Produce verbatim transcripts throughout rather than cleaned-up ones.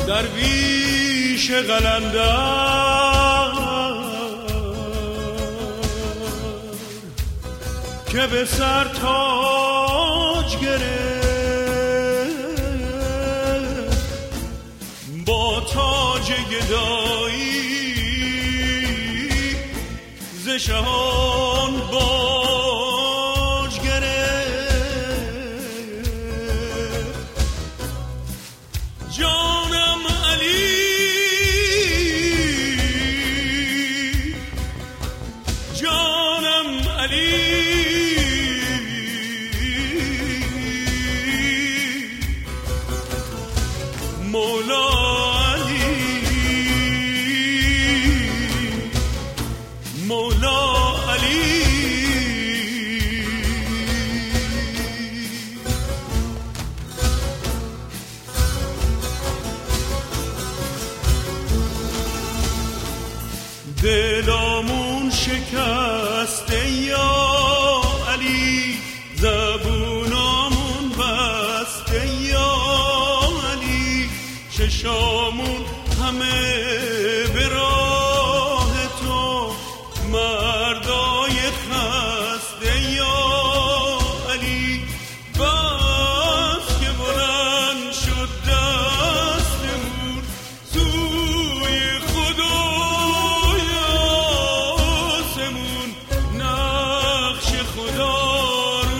درویش قلندر که به سر تاج گرفت با تاج گدایی ز شهان باج گرفت. جانم علی جانم علی مولا علی مولا علی دلامون شکسته یا علی زبونامون بسته یا علی چشامون همه به راه تو مردای خسته یا علی بس که بلند شد دستمون سوی خدای آسمون نقش خدا رو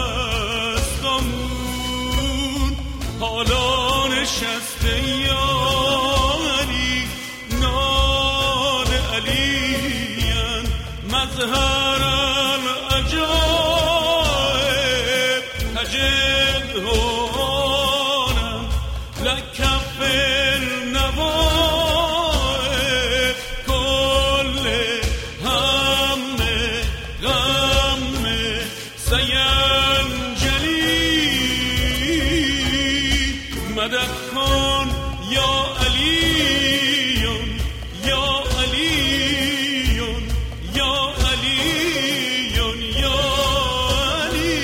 دستمون حالا نشسته یا علی ناد علیان مظهر العجائب تجد هونم لکف النوائب کل هم غم سینجلی مدد کن یا علیون یا علیون یا علیون یا علی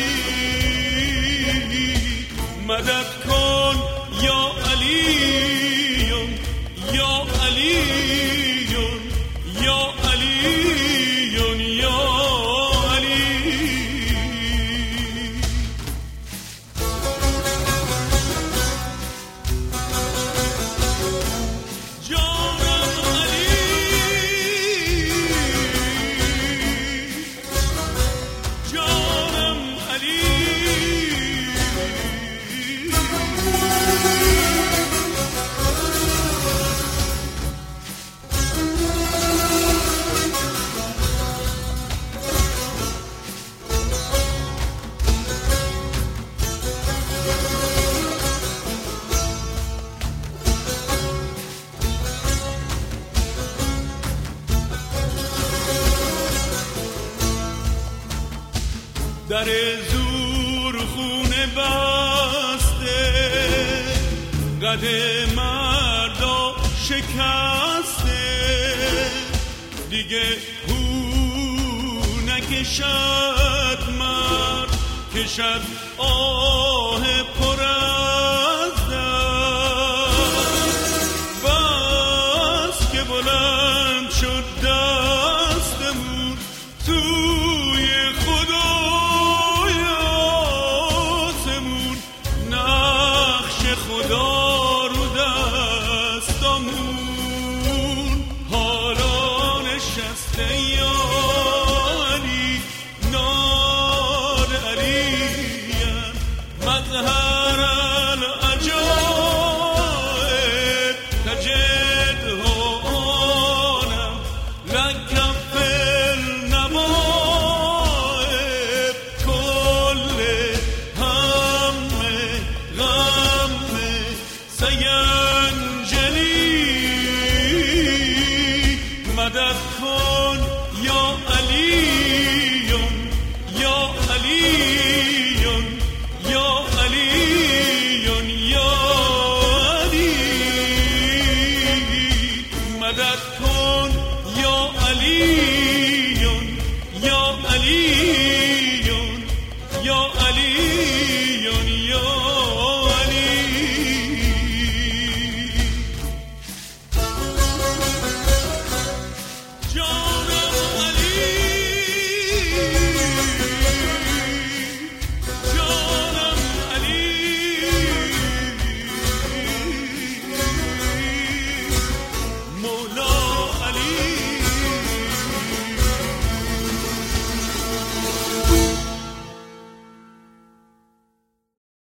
مدد کن یا علیون یا علیون یا علیون یا علی جانم علی جانم علی در زور خونه بسته قد مردا شکسته دیگه هو نکشد مرد کشد آه پر از درد بس که بلند شد دستمون توی خدای آسمون نقش خدا رو دستمون حالا نشسته یا علی نار علیان مظهر